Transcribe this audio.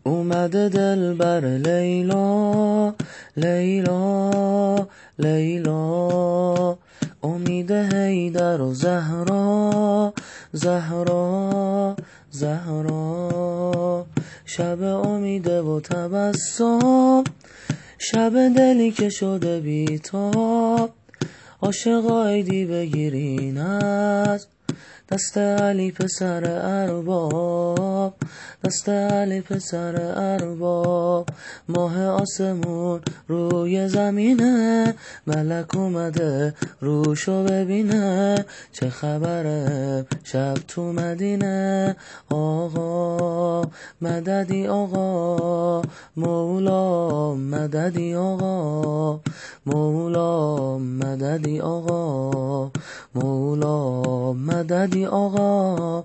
اومده دلبر لیلا لیلا لیلا، امید حیدر و زهرا زهرا زهرا، شب امیده و تبسم، شب دلی که شده بی‌تاب، عاشقایدی بگیرین از دست علی پسر ارباب، دست علی پسر ارباب. ماه آسمون روی زمینه، ملک اومده روشو ببینه، چه خبره شب تو مدینه. آقا مددی آقا مولا، مددی آقا مولا، مددی آقا مولا، مددی آقا.